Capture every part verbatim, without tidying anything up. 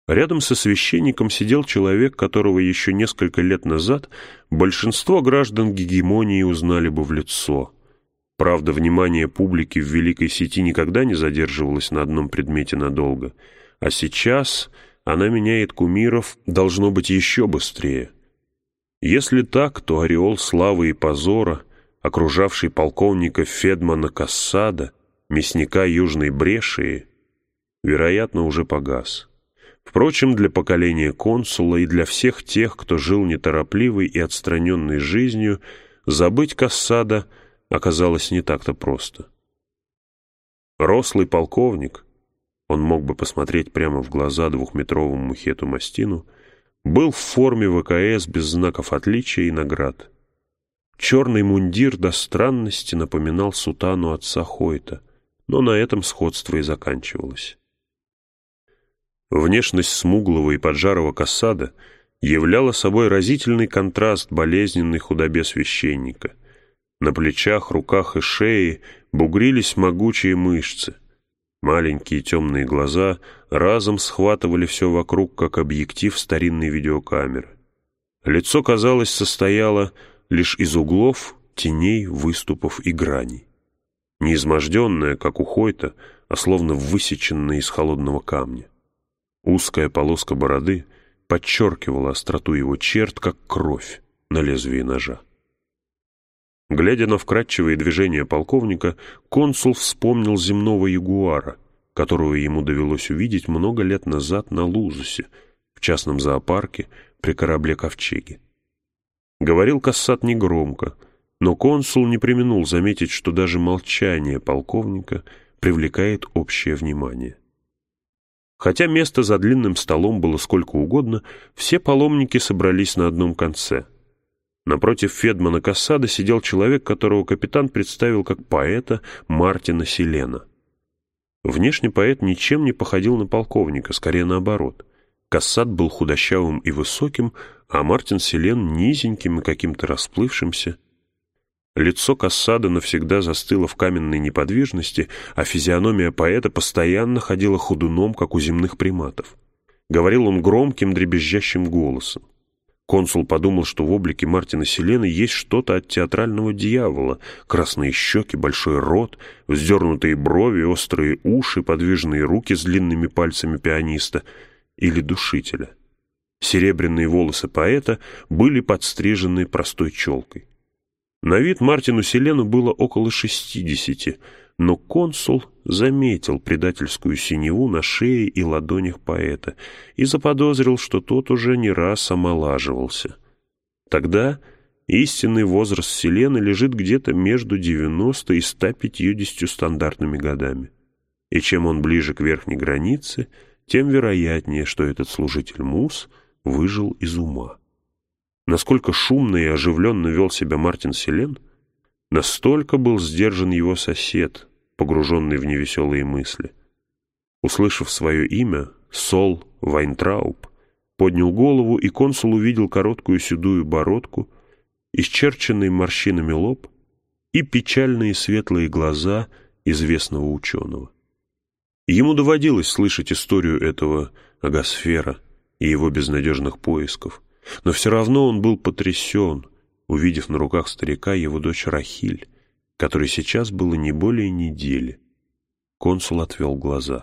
Рядом со священником сидел человек, которого еще несколько лет назад большинство граждан гегемонии узнали бы в лицо. Правда, внимание публики в великой сети никогда не задерживалось на одном предмете надолго, а сейчас она меняет кумиров, должно быть, еще быстрее. Если так, то ореол славы и позора, окружавший полковника Федмана Кассада, мясника Южной Брешии, вероятно, уже погас. Впрочем, для поколения консула и для всех тех, кто жил неторопливой и отстраненной жизнью, забыть Кассада оказалось не так-то просто. Рослый полковник, он мог бы посмотреть прямо в глаза двухметровому Мухету Мастину, был в форме ВКС без знаков отличия и наград. Черный мундир до странности напоминал сутану отца Хойта, но на этом сходство и заканчивалось. Внешность смуглого и поджарого Кассада являла собой разительный контраст болезненной худобе священника. На плечах, руках и шее бугрились могучие мышцы. Маленькие темные глаза разом схватывали все вокруг, как объектив старинной видеокамеры. Лицо, казалось, состояло лишь из углов, теней, выступов и граней. Не изможденное, как у Хойта, а словно высеченное из холодного камня. Узкая полоска бороды подчеркивала остроту его черт, как кровь на лезвии ножа. Глядя на вкрадчивые движения полковника, консул вспомнил земного ягуара, которого ему довелось увидеть много лет назад на Лузусе, в частном зоопарке при корабле «Ковчеге». Говорил Кассад негромко, но консул не преминул заметить, что даже молчание полковника привлекает общее внимание. Хотя места за длинным столом было сколько угодно, все паломники собрались на одном конце. Напротив Федмана Кассада сидел человек, которого капитан представил как поэта Мартина Силена. Внешне поэт ничем не походил на полковника, скорее наоборот. Кассад был худощавым и высоким, а Мартин Силен низеньким и каким-то расплывшимся. Лицо Кассада навсегда застыло в каменной неподвижности, а физиономия поэта постоянно ходила ходуном, как у земных приматов. Говорил он громким, дребезжащим голосом. Консул подумал, что в облике Мартина Силена есть что-то от театрального дьявола: красные щеки, большой рот, вздернутые брови, острые уши, подвижные руки с длинными пальцами пианиста или душителя. Серебряные волосы поэта были подстрижены простой челкой. На вид Мартину Силену было около шестидесяти, но консул заметил предательскую синеву на шее и ладонях поэта и заподозрил, что тот уже не раз омолаживался. Тогда истинный возраст Силены лежит где-то между девяносто и ста пятьюдесятью стандартными годами. И чем он ближе к верхней границе, тем вероятнее, что этот служитель Мус выжил из ума. Насколько шумно и оживленно вел себя Мартин Силен, настолько был сдержан его сосед, погруженный в невеселые мысли. Услышав свое имя, Сол Вайнтрауб поднял голову, и консул увидел короткую седую бородку, исчерченный морщинами лоб и печальные светлые глаза известного ученого. Ему доводилось слышать историю этого Агасфера и его безнадежных поисков, но все равно он был потрясен, увидев на руках старика его дочь Рахиль, которой сейчас было не более недели. Консул отвел глаза.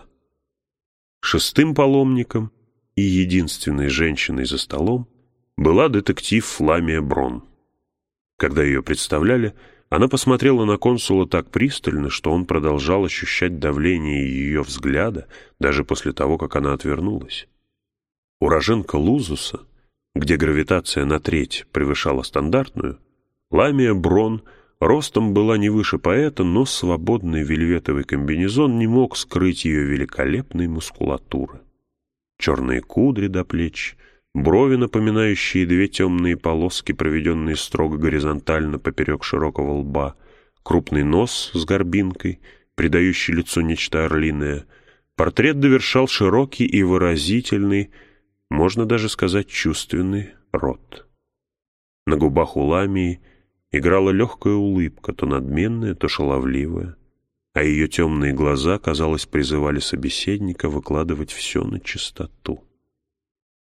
Шестым паломником и единственной женщиной за столом была детектив Фламия Брон. Когда ее представляли, она посмотрела на консула так пристально, что он продолжал ощущать давление ее взгляда даже после того, как она отвернулась. Уроженка Лузуса, где гравитация на треть превышала стандартную, Ламия Брон ростом была не выше поэта, но свободный вельветовый комбинезон не мог скрыть ее великолепной мускулатуры. Черные кудри до плеч, брови, напоминающие две темные полоски, проведенные строго горизонтально поперек широкого лба, крупный нос с горбинкой, придающий лицу нечто орлиное. Портрет довершал широкий и выразительный, можно даже сказать, чувственный рот. На губах у Ламии играла легкая улыбка, то надменная, то шаловливая, а ее темные глаза, казалось, призывали собеседника выкладывать все на чистоту.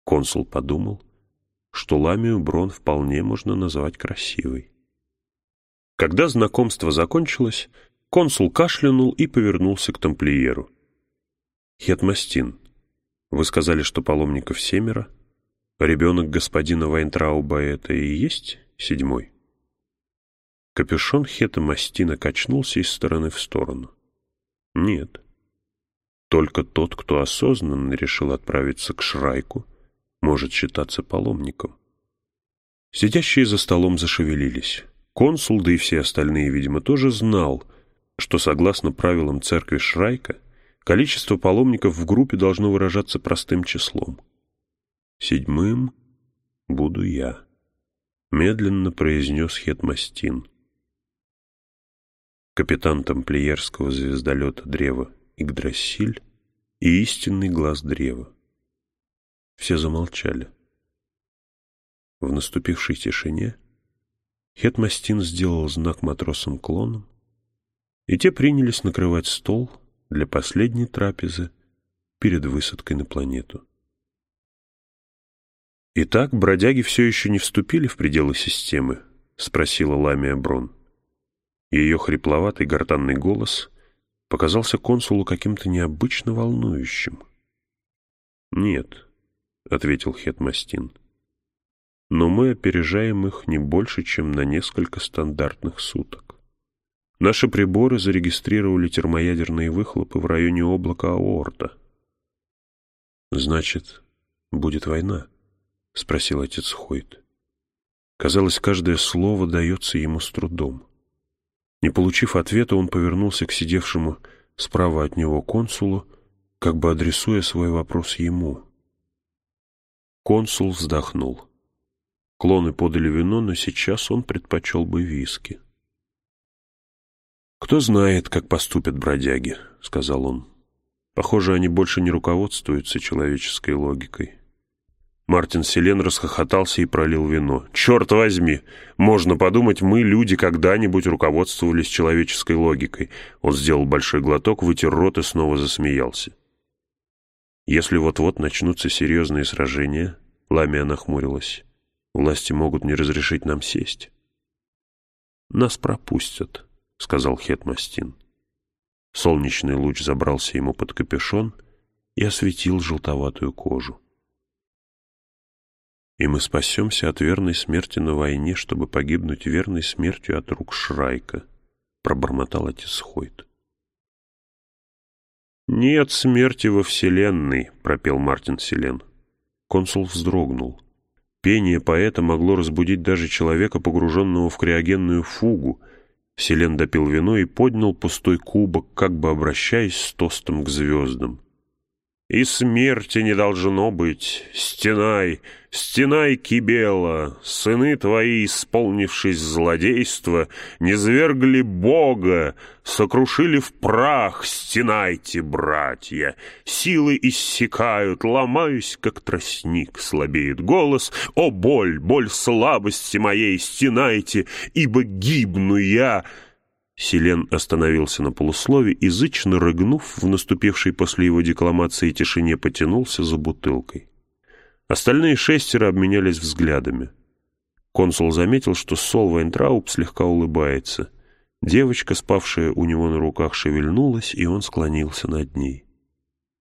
Консул подумал, что Ламию Брон вполне можно назвать красивой. Когда знакомство закончилось, консул кашлянул и повернулся к тамплиеру. «Хетмастин, вы сказали, что паломников семеро? Ребенок господина Вайнтрауба — это и есть седьмой?» Капюшон Хета Мастина качнулся из стороны в сторону. «Нет. Только тот, кто осознанно решил отправиться к Шрайку, может считаться паломником». Сидящие за столом зашевелились. Консул, да и все остальные, видимо, тоже знал, что, согласно правилам церкви Шрайка, количество паломников в группе должно выражаться простым числом. «Седьмым буду я», — медленно произнес Хетмастин. Капитан тамплиерского звездолета древа Игдрасиль и истинный глаз древа. Все замолчали. В наступившей тишине Хетмастин сделал знак матросам-клонам, и те принялись накрывать стол для последней трапезы перед высадкой на планету. «Итак, бродяги все еще не вступили в пределы системы?» — спросила Ламия Брон. Ее хрипловатый гортанный голос показался консулу каким-то необычно волнующим. «Нет», — ответил Хетмастин, — «но мы опережаем их не больше, чем на несколько стандартных суток. Наши приборы зарегистрировали термоядерные выхлопы в районе облака Аорта». «Значит, будет война?» — спросил отец Хойт. Казалось, каждое слово дается ему с трудом. Не получив ответа, он повернулся к сидевшему справа от него консулу, как бы адресуя свой вопрос ему. Консул вздохнул. Клоны подали вино, но сейчас он предпочел бы виски. «Кто знает, как поступят бродяги», — сказал он. «Похоже, они больше не руководствуются человеческой логикой». Мартин Селен расхохотался и пролил вино. «Черт возьми! Можно подумать, мы, люди, когда-нибудь руководствовались человеческой логикой». Он сделал большой глоток, вытер рот и снова засмеялся. «Если вот-вот начнутся серьезные сражения», — Ламия нахмурилась, — «власти могут не разрешить нам сесть». «Нас пропустят», — сказал Хетмастин. Солнечный луч забрался ему под капюшон и осветил желтоватую кожу. «И мы спасемся от верной смерти на войне, чтобы погибнуть верной смертью от рук Шрайка», — пробормотал отец Хойт. «Нет смерти во Вселенной», — пропел Мартин Селен. Консул вздрогнул. Пение поэта могло разбудить даже человека, погруженного в криогенную фугу. Селен допил вино и поднял пустой кубок, как бы обращаясь с тостом к звездам. «И смерти не должно быть. Стенай, стенай, Кибела, сыны твои, исполнившись злодейства, низвергли Бога, сокрушили в прах. Стенайте, братья, силы иссякают, ломаюсь, как тростник, слабеет голос. О, боль, боль слабости моей, стенайте, ибо гибну я». Селен остановился на полуслове и, зычно рыгнув, в наступившей после его декламации тишине потянулся за бутылкой. Остальные шестеро обменялись взглядами. Консул заметил, что Сол Вайнтрауб слегка улыбается. Девочка, спавшая у него на руках, шевельнулась, и он склонился над ней.